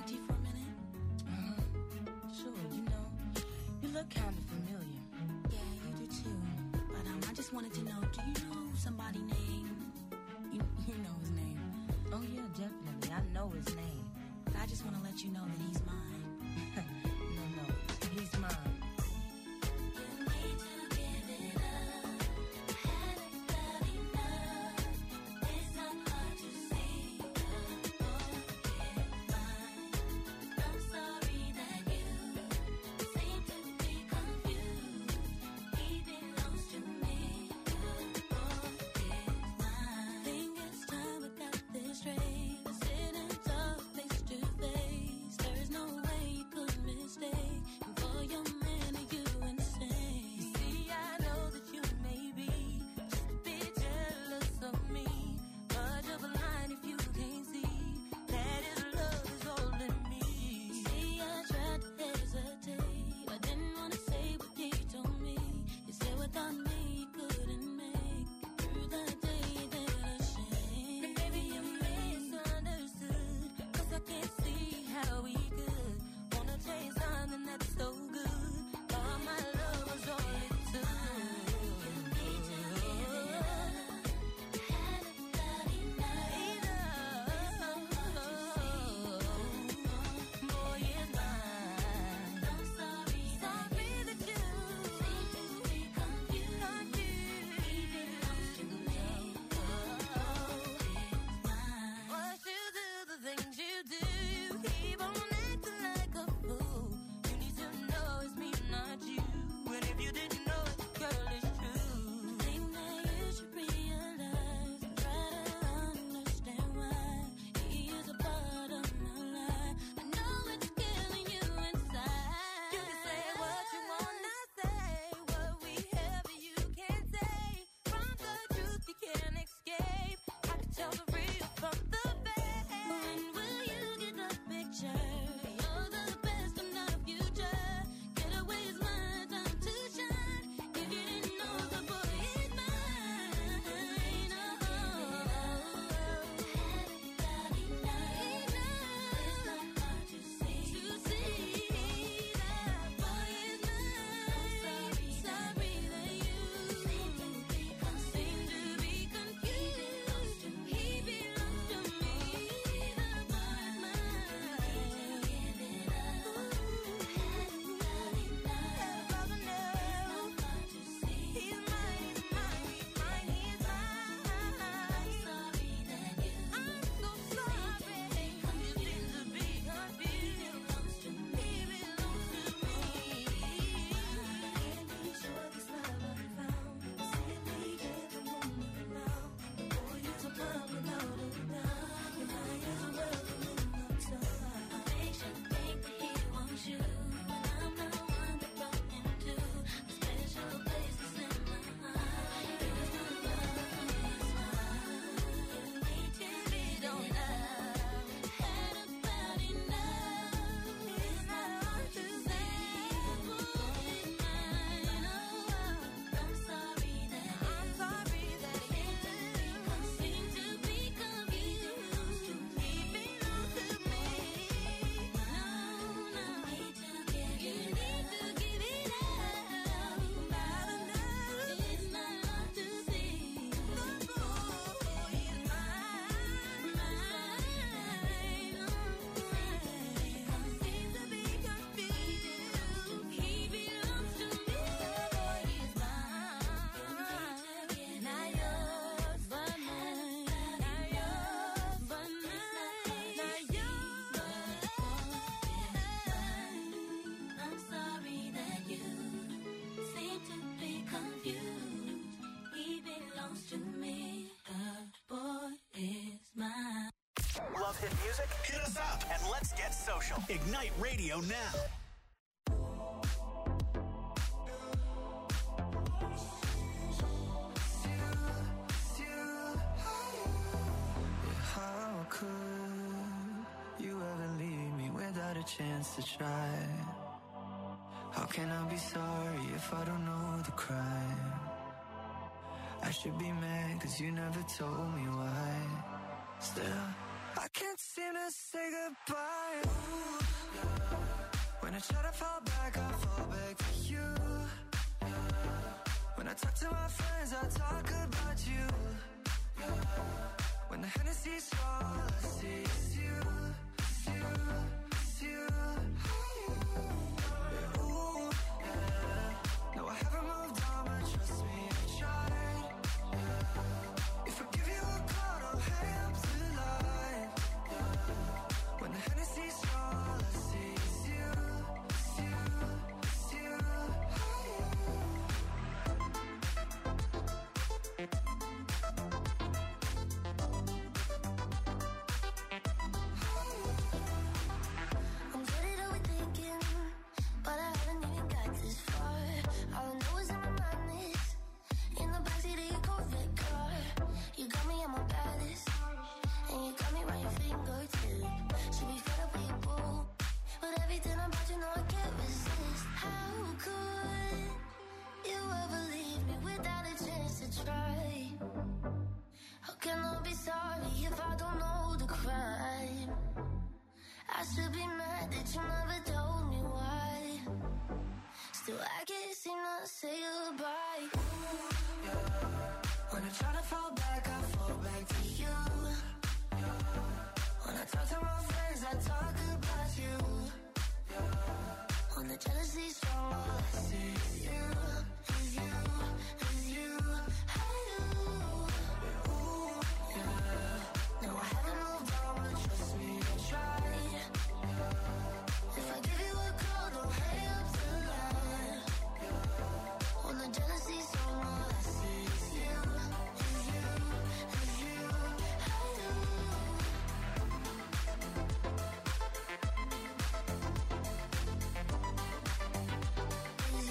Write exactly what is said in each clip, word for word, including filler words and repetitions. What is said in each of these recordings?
talk to you for a minute? Uh-huh. Sure, you know, you look kind of familiar. Yeah, you do too. But um, I just wanted to know, do you know somebody named... You, you know his name. Oh, yeah, definitely. I know his name. But I just want to let you know that he's mine. No, no, he's mine. Ignite Radio now. How could you ever leave me without a chance to try? How can I be sorry if I don't know the crime? I should be mad cause you never told me why. Still, I can't see seem to say goodbye. Ooh, yeah. When I try to fall back, I fall back to you. Yeah. When I talk to my friends, I talk about you. Yeah. When the Hennessy's all I see is you, it's you, it's you. Yeah, ooh, yeah. No, I haven't moved on, but trust me, I've tried. Yeah. If I give you a call, don't hang up the line. Yeah. When the Hennessy's all I see is you, it's you, it's you. I'm getting overthinking, but I haven't even got this far. All I know is in my mind is in the backseat of your Corvette car. You got me at my baddest, and you got me right your fingertip. Should be fed up with your boo, but everything about you know I can't resist. How could you ever leave me without a chance to try? How can I be sorry if I don't know the crime? I should be mad that you never told me why. Still I can't seem to say goodbye. Ooh, yeah. When I try to fall back, I fall back to you. Yeah. When I talk to my friends, I talk about you. Yeah. When the jealousy's strong, all I see is you, is you, is you. Hey, you. Ooh, yeah. No, I haven't moved on, but trust me, I tried. If I give you a call, don't hang up the line. When the jealousy's strong, all I see is you, is you, is you. Hey, you. Is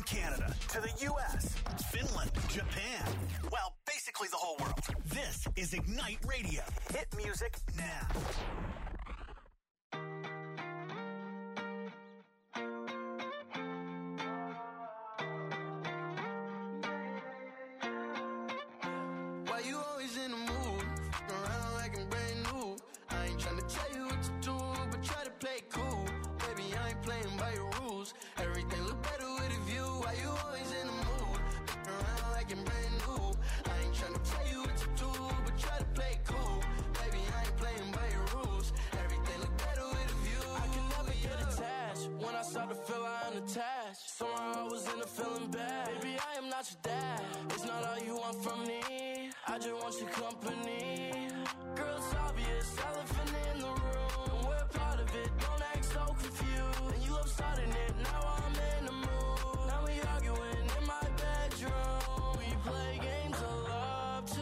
Canada to the U S, Finland, Japan. Well, basically the whole world. This is Ignite Radio. Hit music now. Why you always in the mood? Around like I'm brand new. I ain't tryna tell you what to do, but try to play cool. Baby, I ain't playing by your rules. Everything look better with a view. Why you always in the mood? Around like I'm brand new. I ain't tryna tell you what to do, but try to play cool. Baby, I ain't playing by your rules. Everything look better with a view. I can never get attached. When I start to feel I'm attached, somehow I was in a feeling bad. Baby, I am not your dad. It's not all you want from me. I just want your company. Girl, it's obvious, elephant in the room. And we're part of it, don't act so confused. And you love starting it, now I'm in the mood. Now we arguing in my bedroom. We play games of love to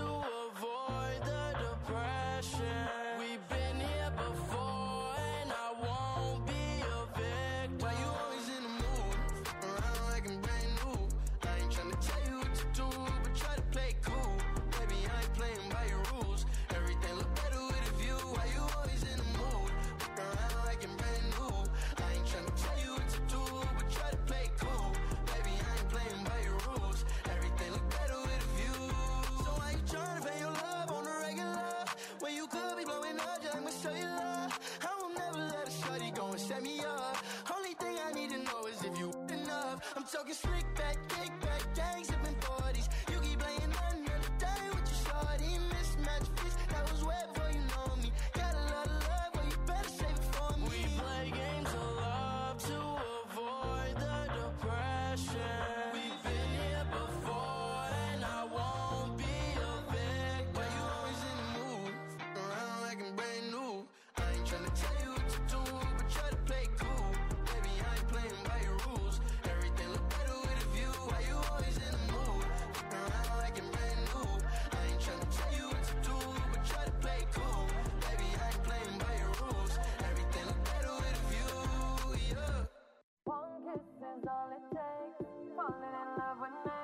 avoid the depression. We've been here before and I won't be a victim. Why you always in the mood? Around like I'm brand new. I ain't tryna tell you what to do, but try to play cool. Baby, I ain't playing by your rules. Everything look better with a view. Why you always in the mood? Around like I'm brand new. I ain't tryna tell you what to do, but try to play cool. Baby, I ain't playing by your rules. Everything look better with a view. So why you tryna pay your love on the regular? When you could be blowing up just like my cellular. I will never let a shorty go and set me up. Only thing I need to know is if you enough. I'm talking slick back, kick back, gang sipping forties. You keep playing another day with your shorty. Mismatch fist, that was way before you know me. Got a lot of love, well you better save it for me. We play games of love to avoid the depression. We've been here before and I won't be a victim. Why you always in the mood? Around like I'm brand new. I ain't tryna tell you what to do, but try to play cool. Baby, I ain't playing by your rules. Everything look better with a view. Why you always in the mood? Around like I'm brand new. I ain't tryna tell you what to do, but try to play cool. Baby, I ain't playing by your rules. Everything look better with a view, yeah. One kiss is all it takes. Falling in love with me.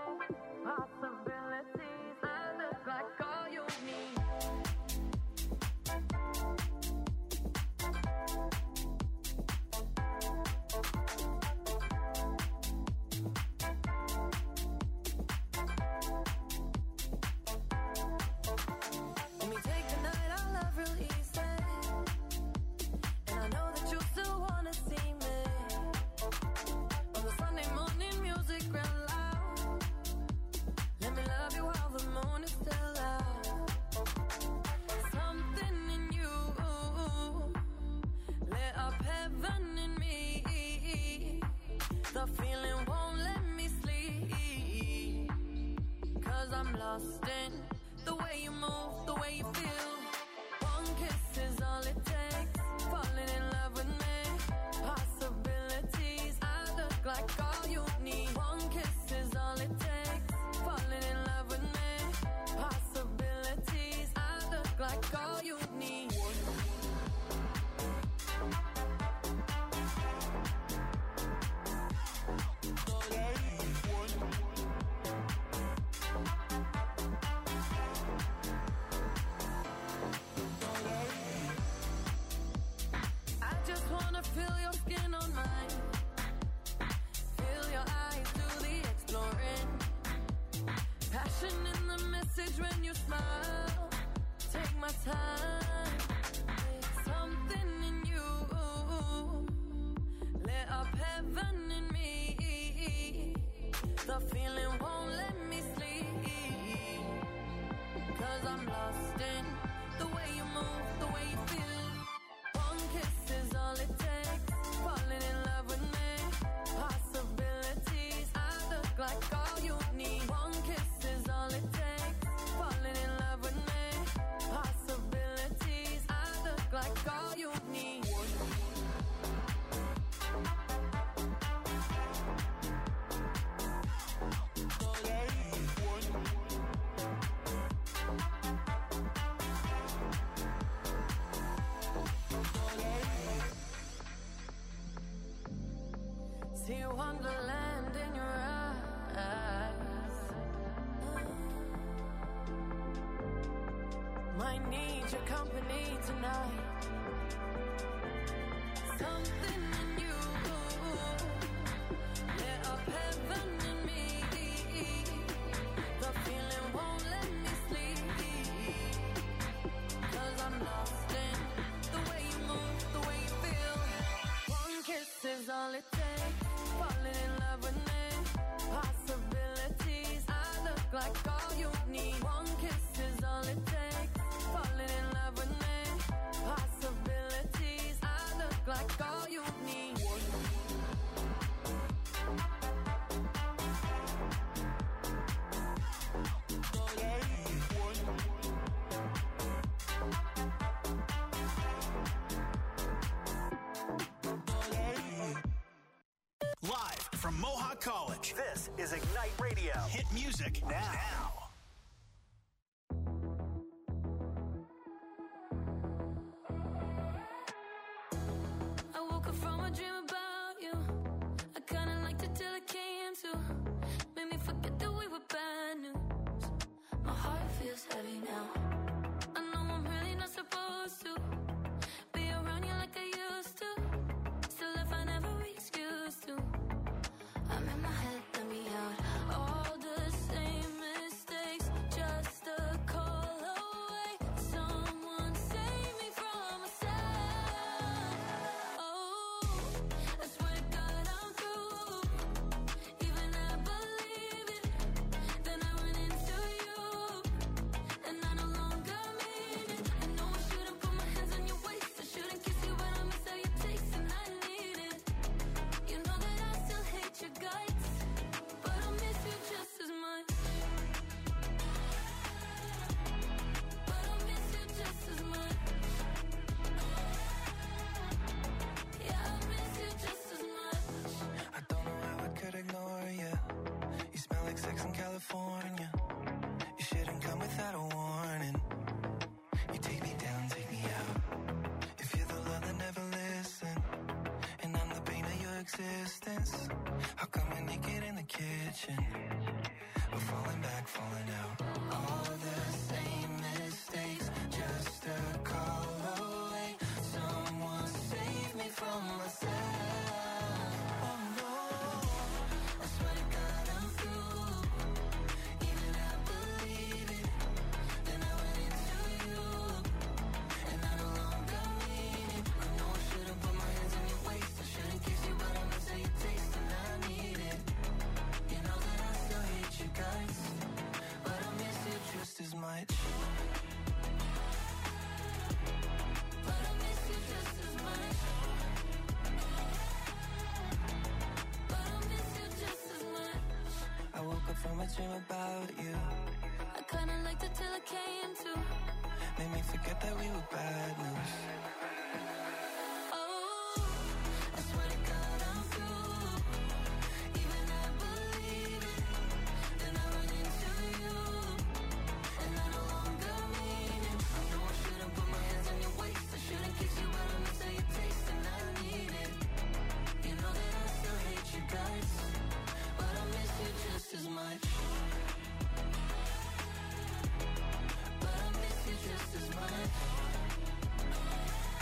Possibilities. I look like all you need. Let me take the night, I love real easy. And I know that you still wanna see me. On the Sunday morning, music real loud. Let me love you while the moon is still out. Something in you lit up heaven in me. The feeling won't let me sleep. Cause I'm lost in the way you move, the way you feel. One kiss is all it takes. Falling in love with me. Possibilities. I look like all you need. One kiss is all it takes. Falling in love with me. Possibilities. I look like all you need. I just wanna feel your skin on mine. Feel your eyes do the exploring. Passion in the message when you smile. Take my time. Something in you lit up heaven in me. The feeling won't let me sleep. Cause I'm lost in the way you move, the way you feel. One kiss is all it takes. Falling in love with me. Possibilities. I look like all you need. One kiss is all it takes. Falling in love with me. Possibilities. I look like all you need. See wonderland in your eyes. your company tonight. Something in you lit up heaven in me. The feeling won't let me sleep, 'cause I'm lost in the way you move, the way you feel. One kiss is all it takes, falling in love with me. Possibilities, I look like all you need. One kiss is all it takes, falling in love with me. Possibilities, I look like all you need. Live from Mohawk College, this is Ignite Radio. Hit music now. now. I woke up from a dream about you. I kinda liked it till it came to. Made me forget that we were bad news. My heart feels heavy now. I know I'm really not supposed to be around you like I used to. Still if I never excuse to. I'm in my head, let me out. All the same mistakes, just a call away. Someone save me from myself. Oh, I swear to God I'm through. Even I believe it. Then I run into you, and I no longer mean it. I know I shouldn't put my hands on your waist. I shouldn't kiss you, but I miss how you taste, and I need it. You know that I still hate your guts, but I miss you just as much. But I miss you just as much. Yeah, I miss you just as much. I don't know how I could ignore you. You smell like sex in California. You shouldn't come without a warning. You take me down, take me out. If you're the love that never listen, and I'm the pain of your existence, how come we're naked in the kitchen? We're falling back, falling out. All the same mistakes, just a call away. Someone save me from myself. Oh no, I swear to God I'm through. Even I believe it. Then I went into you, and I no longer mean it. I know I shouldn't put my hands on your waist. I shouldn't kiss you, but I miss how you taste, and I need it. You know that I still hate your guts, but I miss you just as much. But I miss you just as much. But I miss you just as much. I woke up from a dream about you. I kinda liked it till it came to. Made me forget that we were bad news. Oh, I swear to God I'm through. Even I believe it. Then I run into you, and I no longer mean it. I know I shouldn't put my hands on your waist. I shouldn't kiss you, but I miss how you taste, and I need it. You know that I still hate your guts, but I miss you just as much. But I miss you just as much.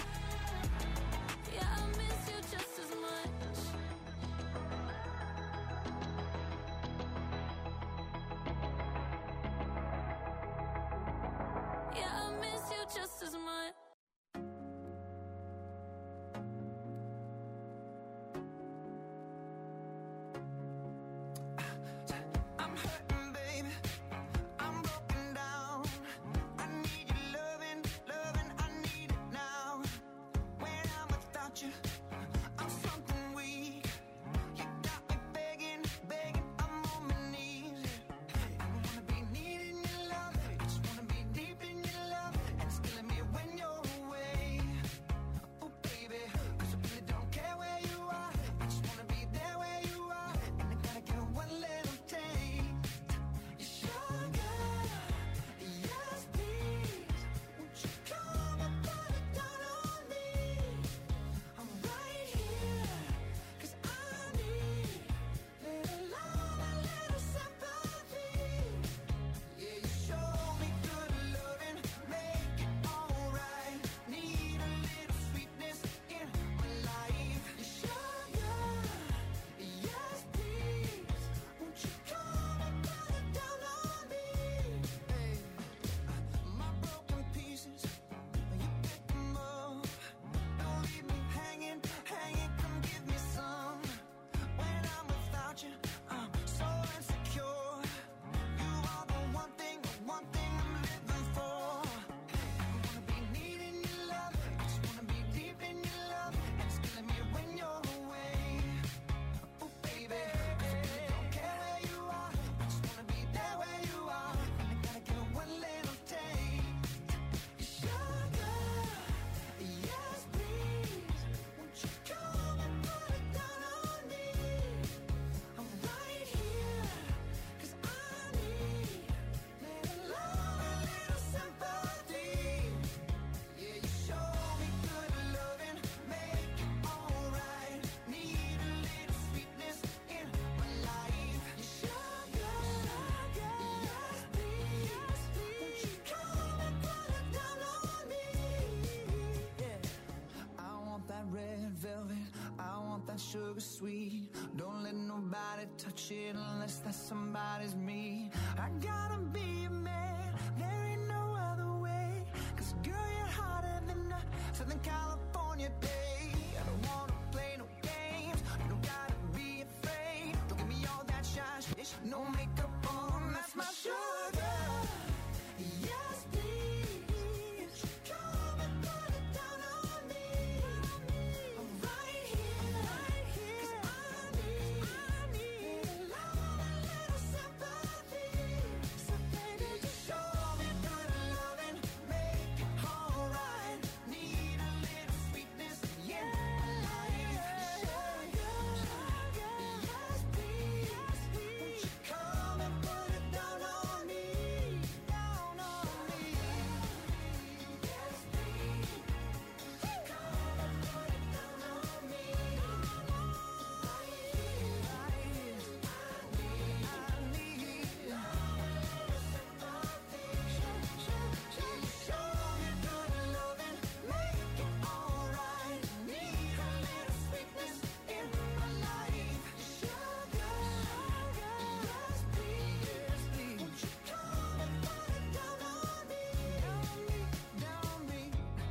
sugar sweet. Don't let nobody touch it unless that somebody's me. I gotta be a man, there ain't no other way. Cause girl, you're hotter than a Southern California day. I don't wanna play no games, you don't gotta be afraid. Don't give me all that shy shit, no makeup on, that's my sugar. Yes, please, come and put it down on me. I'm right here, right here, 'cause I need, I need a love, a little sympathy. So baby, just show me good loving, make it alright. Need a little sweetness in my life. Sugar, sugar, yes please, won't you come and put it down on me, down on me. Yes please, come and put it down on me. Right here, right here, I need, I need love, a little sympathy. Show me good loving, make it alright. Need a little sweetness in my life. Sugar, sugar, yes please, won't you come and put it down on me, down me, down me.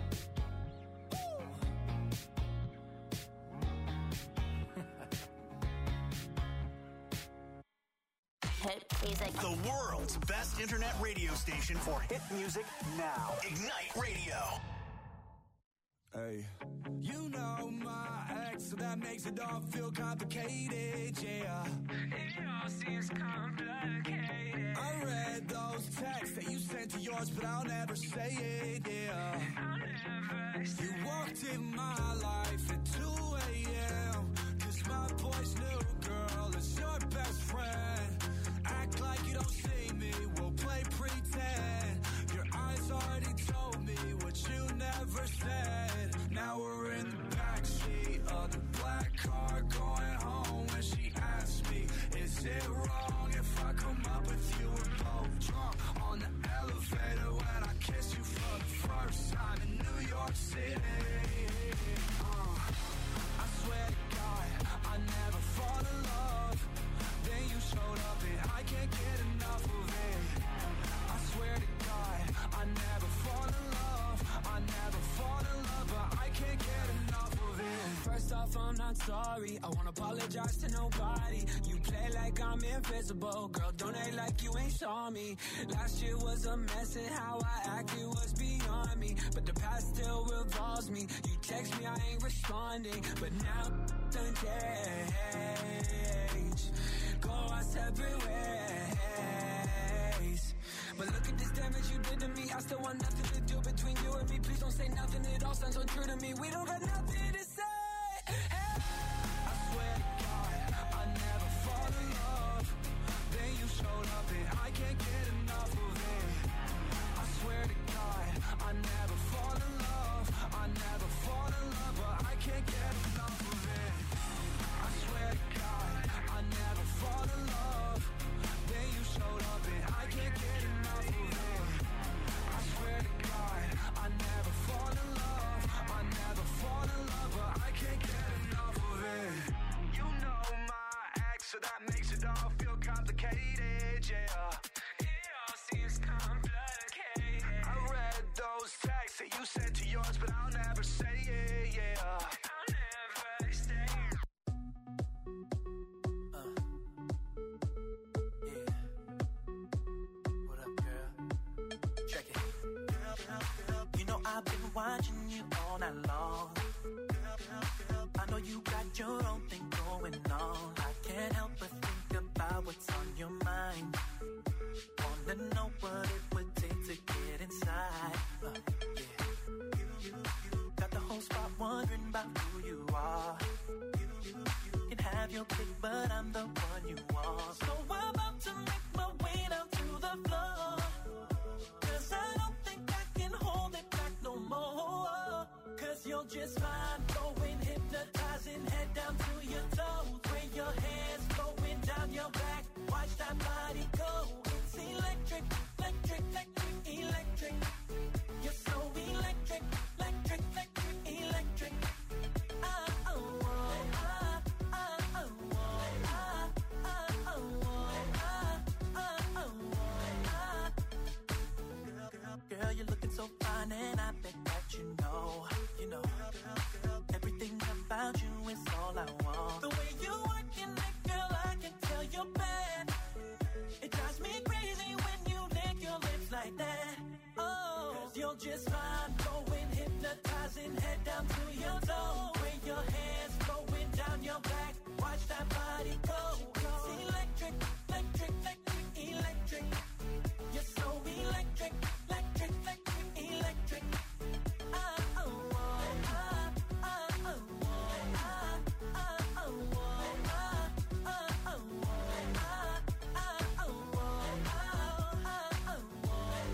Hit music. The world's best internet radio station for hit music now. Ignite Radio. Hey, you know my ex, so that makes it all feel complicated, yeah. It all seems complicated. I read those texts that you sent to yours, but I'll never say it, yeah. I'll never say it. You walked in my life at two a.m. Cause my boy's new girl is your best friend. Act like you don't see me, we'll play pretend. Your eyes already told me what you never said. Now we're in the backseat of the black car going home. When she asked me, is it wrong if I come up with you? We're both drunk on the elevator when I kissed you for the first time in New York City. Uh, I swear to God, I never fall in love. Then you showed up and I can't get enough of it. I swear to God, I never fall in love. I never fall in love, but I can't get enough of it. First off, I'm not sorry. I won't apologize to nobody. You play like I'm invisible. Girl, don't act like you ain't saw me. Last year was a mess and how I acted was beyond me. But the past still revolves me. You text me, I ain't responding. But now done change. Go our separate ways. But look at this damage you did to me. I still want nothing to do between you and me. Please don't say nothing, it all sounds so true to me. We don't got nothing to say. Hey. I swear to God, I never fall in love. Then you showed up and I can't get enough of it. I swear to God, I never fall in love. I never fall in love, but I can't get enough of it. I swear to God, I never fall in love. Then you showed up and I can't get enough of it. I swear to God, I never fall in love. I never fall in love, but I can't get enough of it. You know my ex, so that makes it all feel complicated, yeah. It all seems complicated. I read those texts that you sent to yours, but I'll never say it, yeah. I'll never say it. Uh, yeah. What up, girl? Check it. You know I've been watching you all night long. I know you got your own thing going on. I can't help but think about what's on your mind. Wanna know what it would take to get inside. Uh, yeah. Got the whole spot wondering about who you are. Can have your pick, but I'm the one you want. So I'm about to make my way down to the floor. Cause I don't think I can hold it back no more. Cause you're just fine, going hypnotizing, head down to your toes. Where your hands going down your back, watch that body go. It's electric, electric, electric, electric. You're so electric, electric, electric, electric. I, oh, I, just fine. Going hypnotizing, head down to your toe. With your hands going down your back, watch that body go. It's electric, electric, electric, electric. You're so electric, electric, electric, electric. Ah, oh, oh, ah, ah, oh, oh, ah, ah, oh, oh, ah, ah, oh, oh, ah, ah, oh, oh, ah, ah, oh,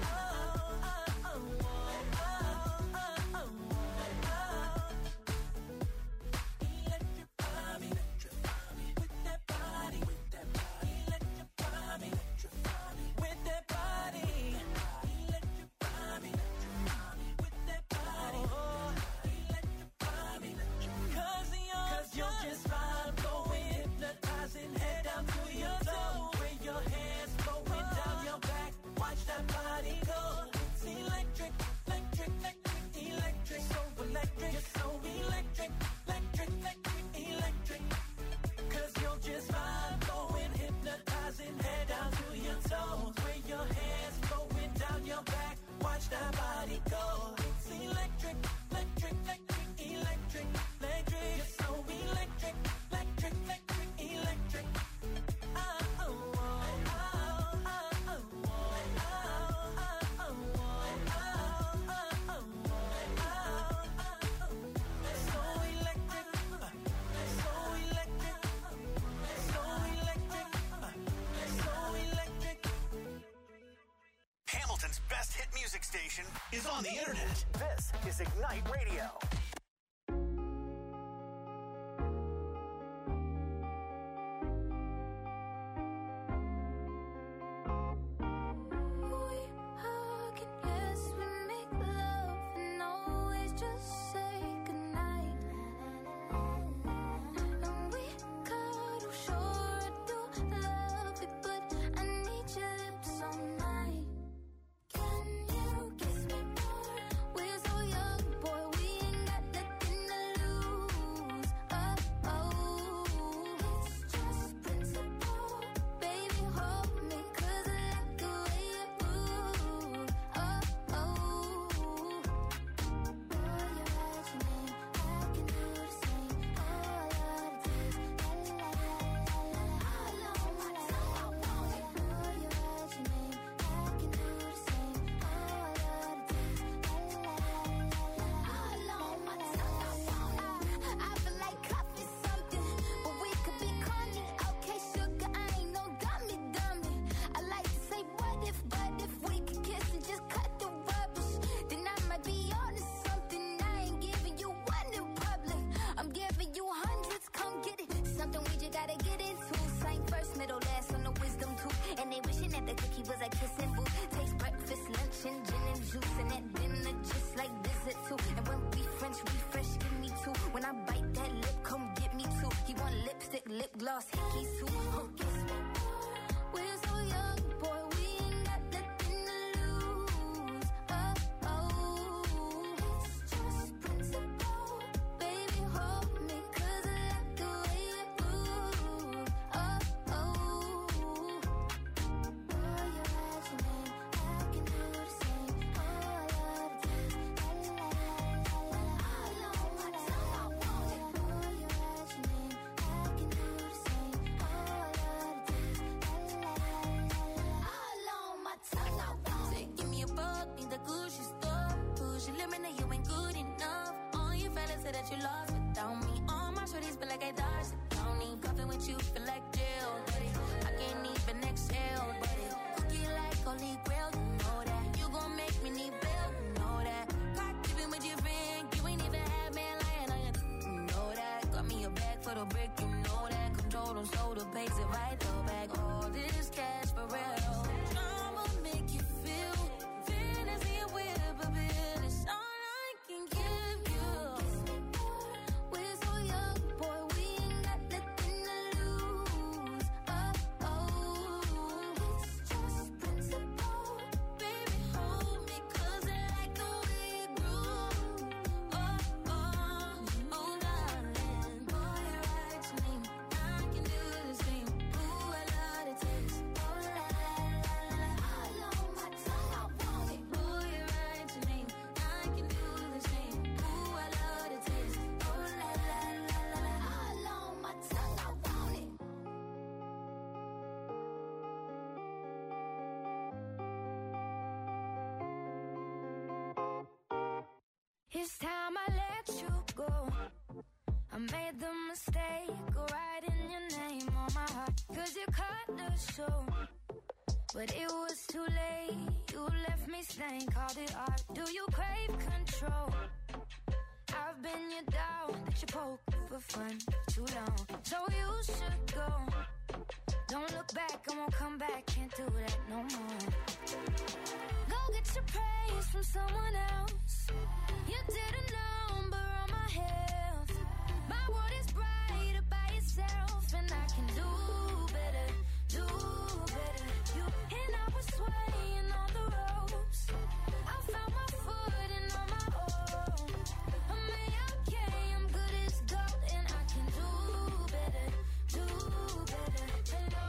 station is on the internet. This is Ignite Radio. Boy, made the mistake of writing your name on my heart. Cause you cut the show, but it was too late. You left me stained, called it art. Do you crave control? I've been your dog that you poke for fun too long. So you should go. Don't look back, I won't come back. Can't do that no more. Go get your praise from someone else. You did a number on my health. My world is brighter by itself, and I can do better, do better. You and I was swaying on the ropes. I found my footing on my own. I'm A-okay, I'm good as gold, and I can do better, do better. Hello,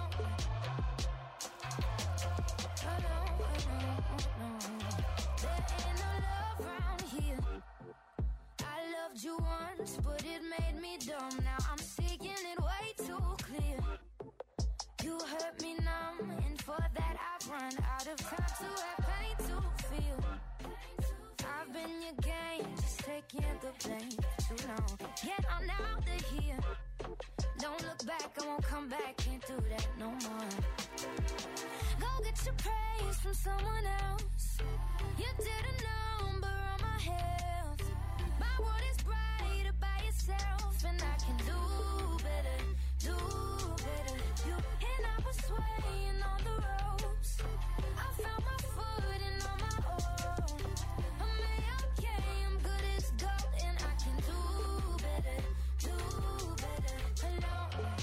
hello, hello, hello. There ain't no love around here. I loved you once, but it made me dumb. Now I'm seeing it way too clear. You hurt me numb, and for that I've run out of time to have pain to feel. I've been your game, just taking the blame too long. Get on out of here. Don't look back, I won't come back. Can't do that no more. Go get your praise from someone else. You did a number on my health. My world is brighter by itself, and I can do better, do better. You and I was swaying on the ropes. I found my footing on my own. I'm A-okay, I'm good as gold, and I can do better, do better. Hello.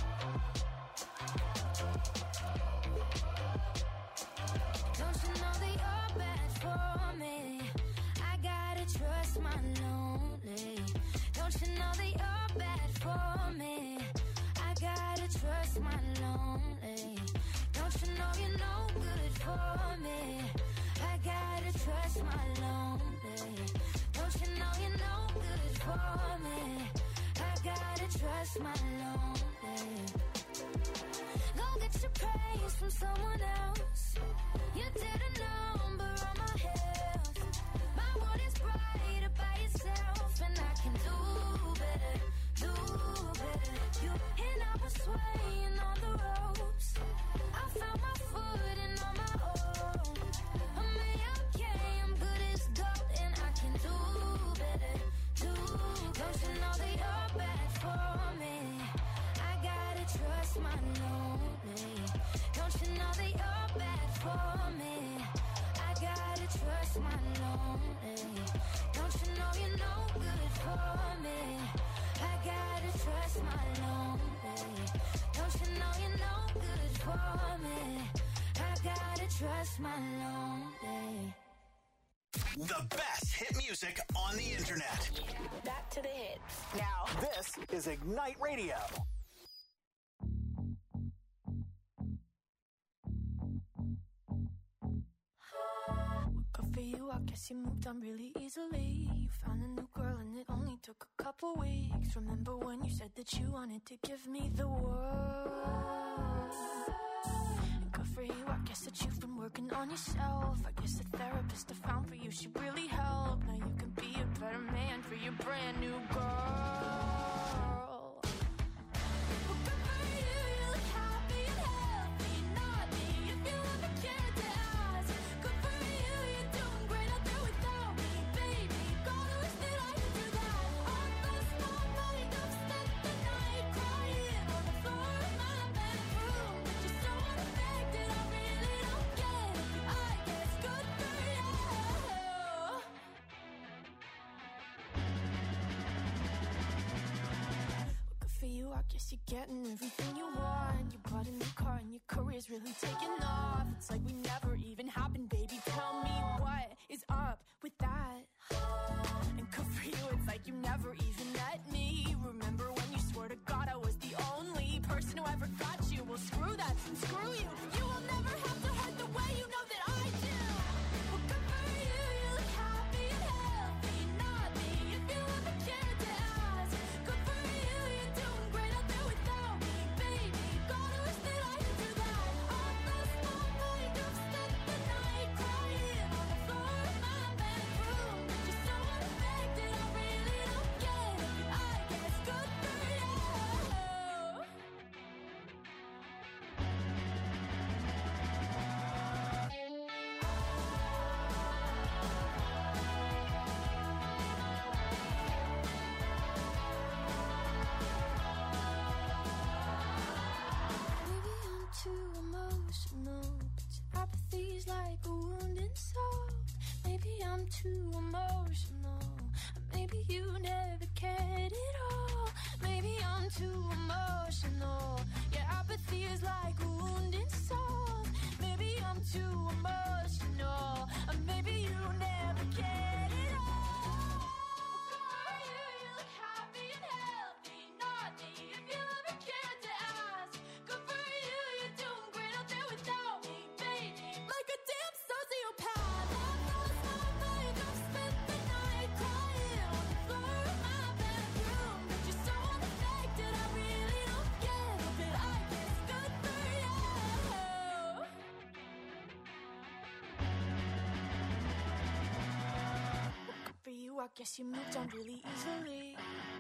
Don't you know that you're bad for me? I gotta trust my lonely. Don't you know that you're bad for me? I gotta trust my lonely. Don't you know you're no good for me? I gotta trust my lonely. Don't you know you're no good for me? I gotta trust my lonely. Go get your praise from someone else. You did a number on my health. My world is brighter by itself, and I can do better, do better. You and I was swaying on the ropes. I found my footing on my own. I'm A-okay, I'm good as gold, and I can do better, do. Don't you know that you're bad for me? I gotta trust my lonely. Don't you know that you're bad for me? I gotta trust my lonely. Don't you know you're no good for me? I gotta trust my lonely. Don't you know you're no good for me? I gotta trust my lonely. The best hit music on the internet. Back to the hits. Now, this is Ignite Radio. Good for you, I guess you moved on really easily. You found a new girl and it only took a couple weeks. Remember when you said that you wanted to give me the world? And good for you, I guess that you've been working on yourself. I guess the therapist I found for you should really help. Now you can be a better man for your brand new girl. Well, good for you, you look happy and healthy. Not me, if you ever cared to ask. Good for you, you're doing great out there without me, baby. Gotta wish that I could do that. I lost my mind, I've spent the night crying on the floor of my bedroom. But you're so unaffected, I really don't get it. I guess good for you. Good for you, I guess you're getting everything you want. You bought a new car and your career's really taking off. It's like we never even happened, baby. Tell me what is up with that? And good for you, it's like you never even met me. Remember when you swore to God I was the only person who ever got you? Well, screw that, screw you. You will never have to hurt the way you know that I do. Well, good for you, you look happy and healthy. Not me, if you ever cared to ask. Good for you, you're doing great out there without me, baby. Gotta wish that I could do that. I lost my mind, I've spent the night crying on the floor of my bedroom. But you're so unaffected, I really don't get it. I guess good for you. too emotional. Maybe you never cared at all. Maybe I'm too emotional. Yeah, apathy is like a wounded soul. Maybe I'm too emotional. Or maybe you never cared at all. For you, you look happy and healthy. Not me, if you ever cared to ask. Good for you, you're doing great out there without me, baby. Like a damn sociopath. That was my life. I've spent the night crying on the floor of my bedroom. But you're so unaffected, I really don't get it. But I guess good for you. Good for you, I guess you moved on really easily.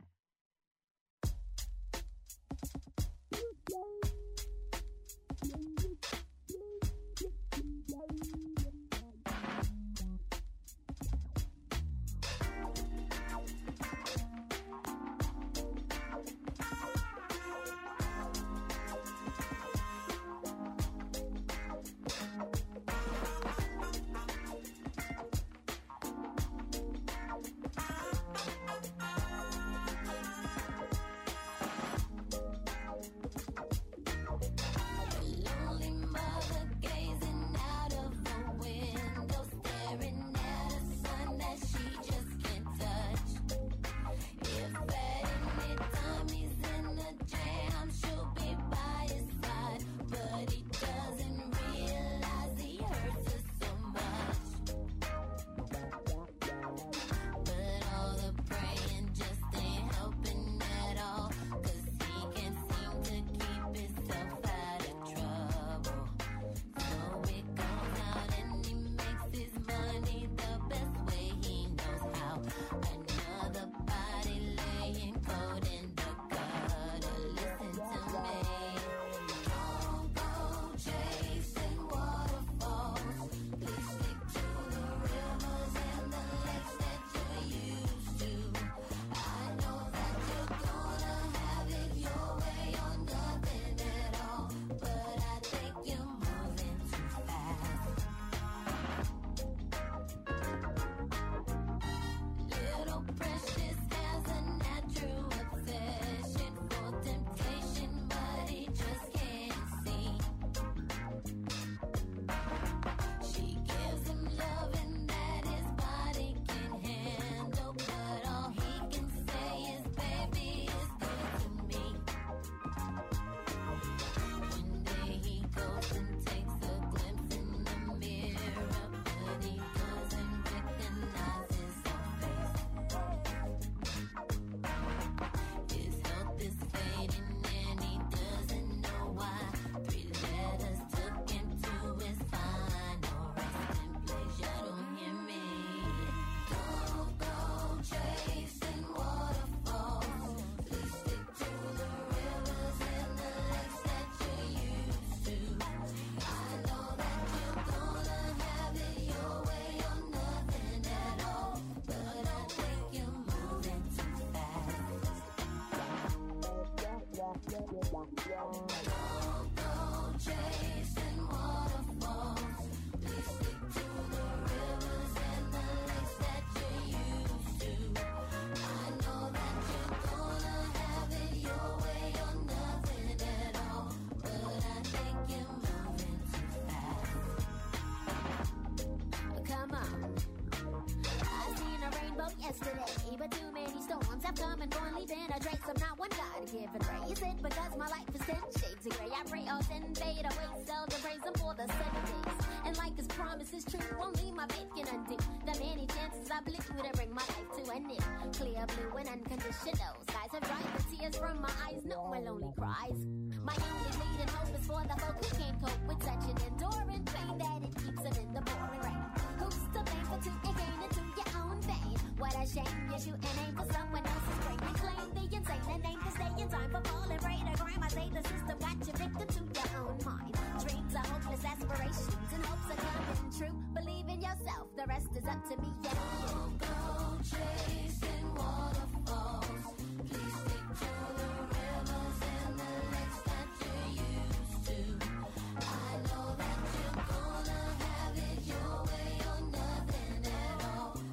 Yesterday, but too many storms have come and gone, leaving a trace. I'm not one guy to give and praise it because my life is ten shades of gray. I pray all sin fade away, seldom praise him for the seven days. And like his promise is true, only my faith can undo the many chances I blew to bring my life to an end. Clear blue and unconditional skies have dried the tears from my eyes. No one lonely cries. My only leading hope is for the folk who can't cope with such an enduring pain that it keeps them in the pouring rain. Who's to blame for two and gain into your own vein? What a shame you shoot an aim for someone else's brain. You claim the insane and aim to stay in time for falling prey to crime. I say the system got you victim to your own mind. Dreams are hopeless aspirations and hopes are coming true. Believe in yourself, the rest is up to me. Yeah. Don't go chasing waterfalls. Please stick to the rivers and the lakes that you're used to. I know that you're gonna have it your way or nothing at all.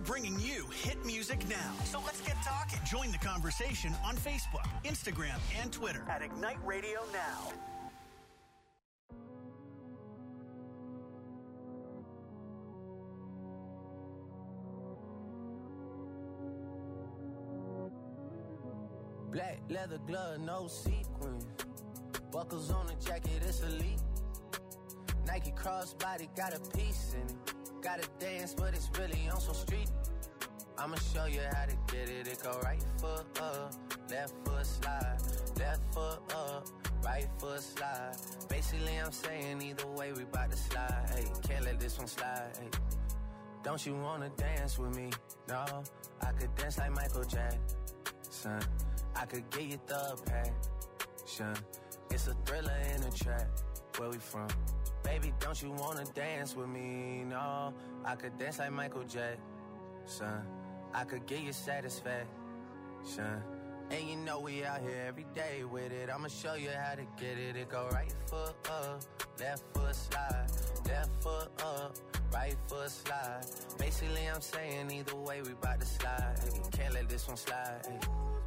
bringing you hit music now. So let's get talking. Join the conversation on Facebook, Instagram, and Twitter at Ignite Radio Now. Black leather glove, no sequins. Buckles on the jacket, it's elite. Nike crossbody, got a piece in it. Gotta dance, but it's really on some street. I'ma show you how to get it. It go right foot up, left foot slide. Left foot up, right foot slide. Basically, I'm saying either way, we bout to slide. Hey, can't let this one slide. Hey, don't you wanna dance with me? No, I could dance like Michael Jackson. I could get you the passion. It's a thriller in a trap. Where we from? Baby, don't you wanna dance with me? No, I could dance like Michael Jackson. I could get you satisfaction. And you know we out here every day with it. I'ma show you how to get it. It go right foot up, left foot slide. Left foot up, right foot slide. Basically, I'm saying either way, we bout to slide. Hey, can't let this one slide. Hey.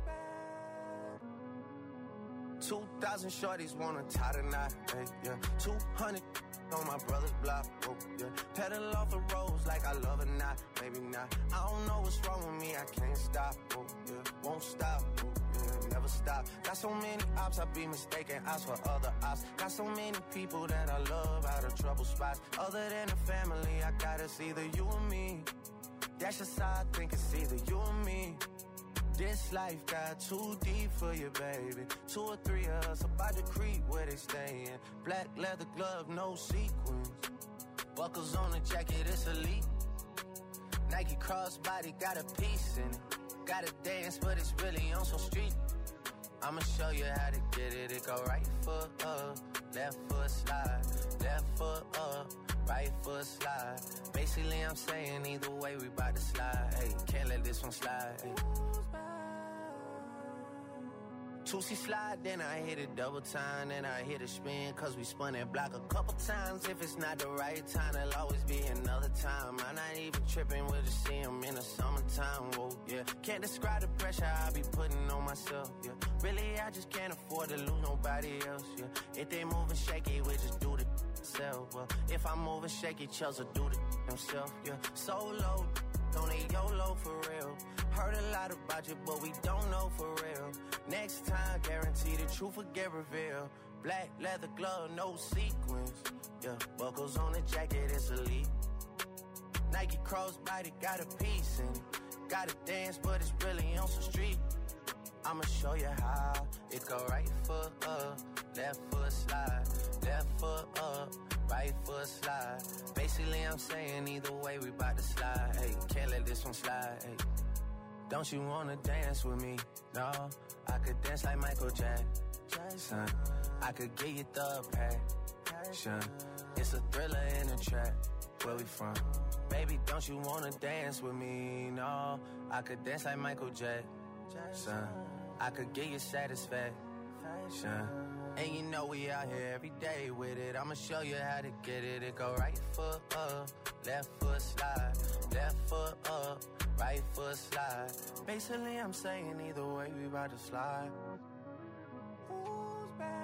Two thousand shorties wanna tie the knot, hey, yeah. Two hundred on my brother's block, oh, yeah. Pedal off the roads like I love it, not, maybe not. I don't know what's wrong with me, I can't stop, oh, yeah. Won't stop, oh, yeah, never stop. Got so many ops, I be mistaken ops for other ops. Got so many people that I love out of trouble spots. Other than the family, I got it's either you or me. That's just how I think it's either you or me. This life got too deep for you, baby. Two or three of us about to creep where they stayin'. Black leather glove, no sequins. Buckles on the jacket, it's elite. Nike crossbody, got a piece in it. Gotta dance, but it's really on some street. I'ma show you how to get it. It go right foot up, left foot slide. Left foot up, right foot slide. Basically, I'm saying either way, we bout to slide. Hey, can't let this one slide. Hey. two C slide, then I hit it double time, then I hit a spin, cause we spun that block a couple times. If it's not the right time, there'll always be another time. I'm not even tripping, we'll just see him in the summertime, whoa, yeah. Can't describe the pressure I be putting on myself, yeah. Really, I just can't afford to lose nobody else, yeah. If they moving shaky, we just do the self, well. If I'm moving shaky, Chelsea do the himself, yeah. Solo, don't need YOLO for real. Heard a lot about you, but we don't know for real. Next time, guarantee the truth will get revealed. Black leather glove, no sequins. Yeah, buckles on the jacket, it's elite. Nike crossbody, got a piece in it. Gotta dance, but it's really on some street. I'ma show you how. It go right foot up, left foot slide. Left foot up, right foot slide. Basically, I'm saying either way, we bout to slide. Hey, can't let this one slide. Hey. Don't you wanna dance with me? No, I could dance like Michael Jackson. I could get you the passion. It's a thriller in a trap. Where we from? Baby, don't you wanna dance with me? No, I could dance like Michael Jackson. I could get you satisfaction. And you know we out here every day with it. I'ma show you how to get it. It go right foot up, left foot slide. Left foot up, right foot slide. Basically, I'm saying either way, we about to slide. Who's back?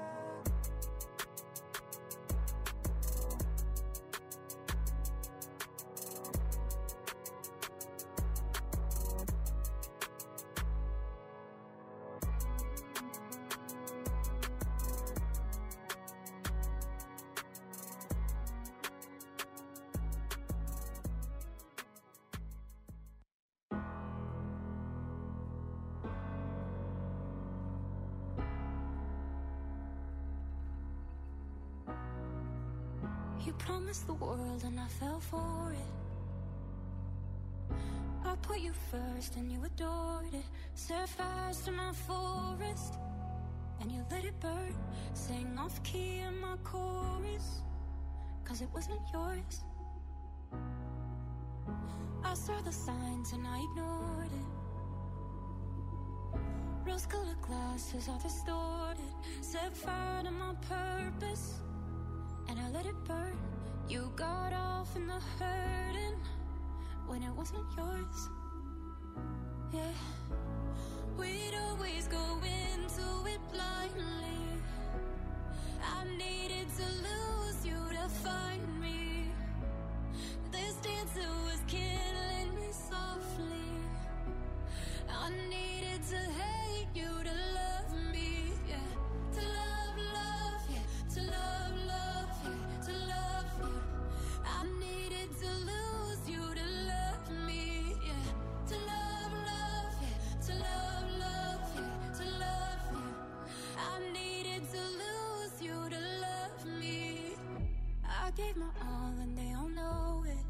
You promised the world and I fell for it. I put you first and you adored it. Set fires to my forest and you let it burn. Sang off key in my chorus, cause it wasn't yours. I saw the signs and I ignored it. Rose-colored glasses are distorted. Set fire to my purpose and I let it burn. You got off in the hurting when it wasn't yours. Yeah, we'd always go into it blindly. I needed to lose you to find me. This dancer was killing me softly. I needed to hate you to love me, yeah. To love, love, yeah. To love, love, yeah. To love you. I needed to lose you to love me, yeah. To love, love, yeah. To love, love, yeah. To love you. I needed to lose you to love me. I gave my all and they all know it.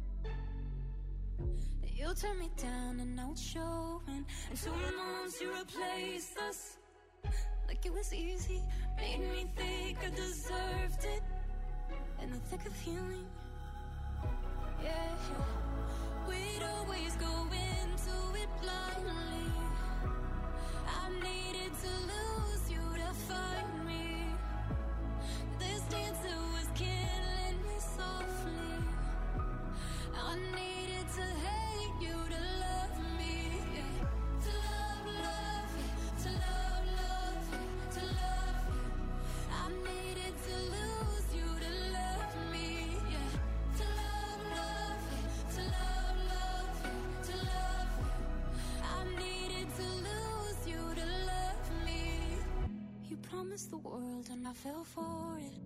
You turned me down and now it's showing. And two months you replaced us like it was easy. Made me think I deserved it. In the thick of healing, yeah. We'd always go into it blindly. I needed to lose you to find me. This dancer was killing me softly. I needed to hate you to love me, yeah. To love, love, yeah. To love, love, yeah. To love you. I needed to lose you to love me, yeah. To love, love, yeah. To love, love, yeah. To love you. I needed to lose you to love me. You promised the world and I fell for it.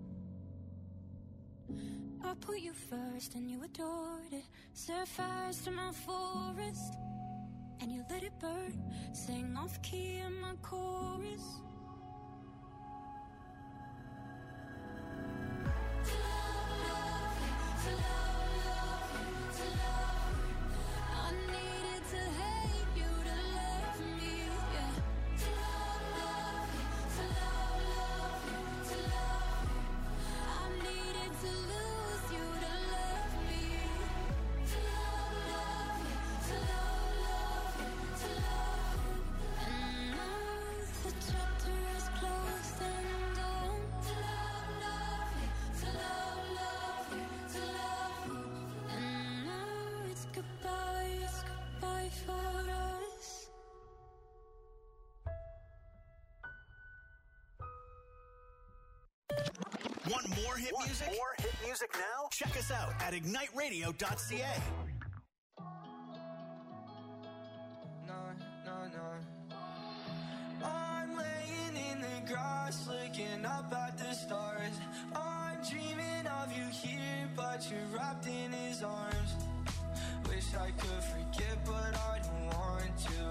I put you first and you adored it. Set fires to my forest and you let it burn. Sang off key in my chorus. To love, love, yeah. To love, love, yeah. To love you. I needed to hate you to love me, yeah. To love, love, yeah. To love, love, yeah. To love you. I needed to lose you to love me. To love, love, yeah. To love, love, yeah. To love you. And now the chapter is closed and done. To love, love, yeah. To love, love, yeah. To love you. And now it's goodbye, it's goodbye for us. Want more hit Want music? more hit music now? Check us out at ignite radio dot c a. No, no, no. I'm laying in the grass, looking up at the stars. I'm dreaming of you here, but you're wrapped in his arms. Wish I could forget, but I don't want to.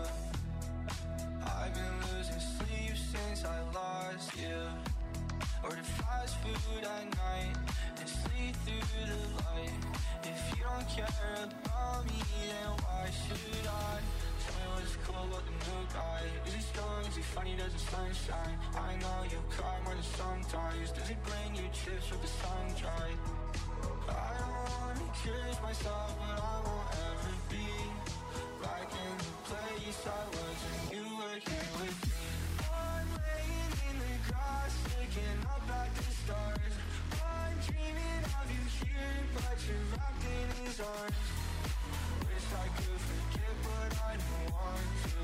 I've been losing sleep since I lost you. Order fast food at night and sleep through the light. If you don't care about me, then why should I? Tell me what's cool about the new guy. Is he strong? Is he funny? Does the sun shine? I know you cry more than sometimes. Does he bring you chips with the sun dry? I don't wanna curse myself, but I won't ever be back in the place I was when you were here with me. I'm laying in the grass, looking up at the stars. I'm dreaming of you here, but you're wrapped in his arms. Wish I could forget, but I don't want to.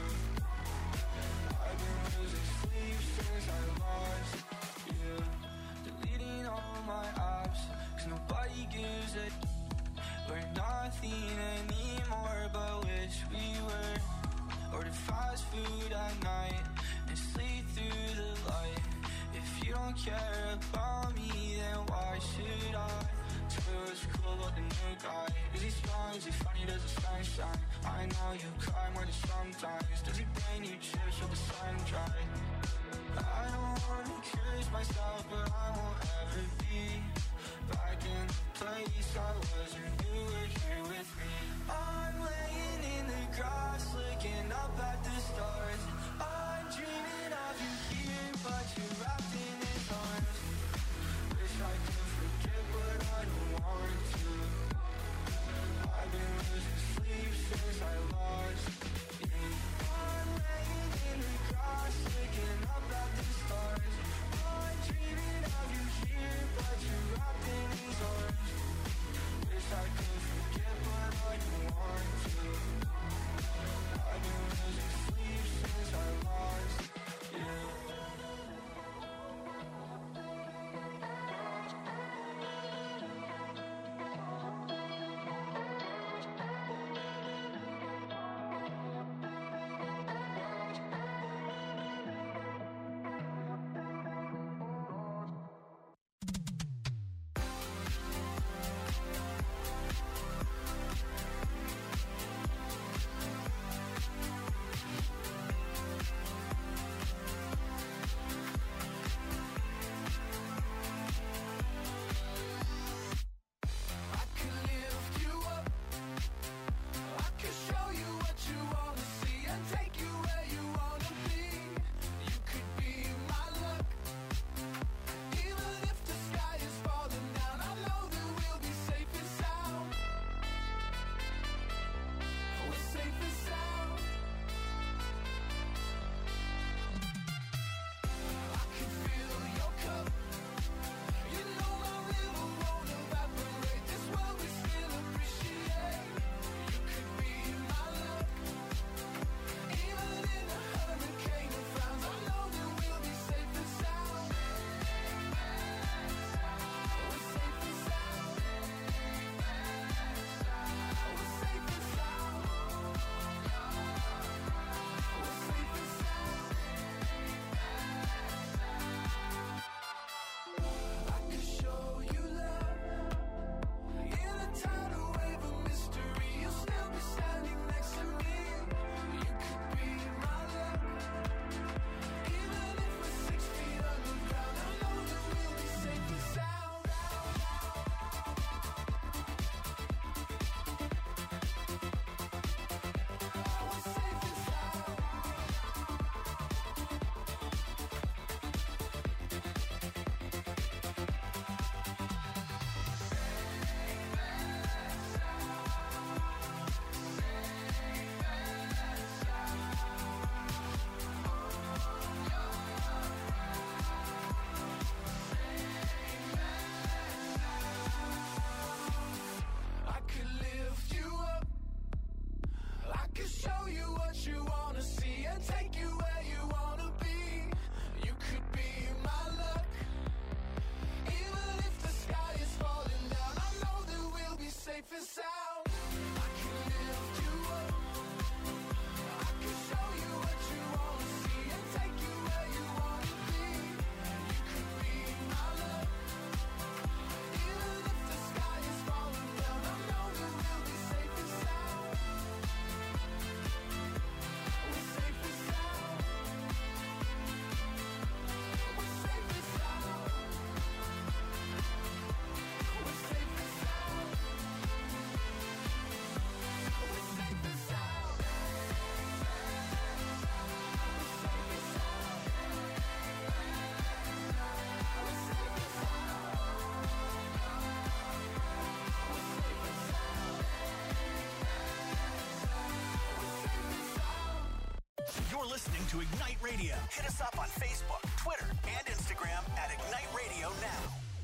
I've been losing sleep since I lost you. Deleting all my apps, cause nobody gives a d- We're nothing anymore, but wish we were. Order fast food at night and sleep through the light. If you don't care about me, then why should I? Tell me what's cool about the new guy. Is he strong? Is he funny? Does the sun shine? I know you cry more than sometimes. Does he bring you chips with the sun dry? I don't wanna curse myself, but I won't ever be back in the place I was when you were here with me. I'm laying in the grass, looking up at the stars. I'm dreaming of you here, but you're wrapped in his arms. Wish I could forget, but I don't want to. I've been losing sleep since I lost you. I'm laying in the grass, looking up at the stars. I'm dreaming of you here, but you're wrapped in his arms. Wish I could forget, but I don't want can show you what you wanna see and take you where you wanna be. You could be my luck. Even if the sky is falling down, I know that we'll be safe and sound. I can lift you up. I can show you what you wanna see and take you where you wanna be. You could be my luck. Even if the sky is falling down, I know that we'll be safe and sound. We're safe and sound. We're safe and sound. We're safe and sound. We're safe and sound. You're listening to Ignite Radio. Hit us up on Facebook, Twitter, and Instagram at Ignite Radio Now.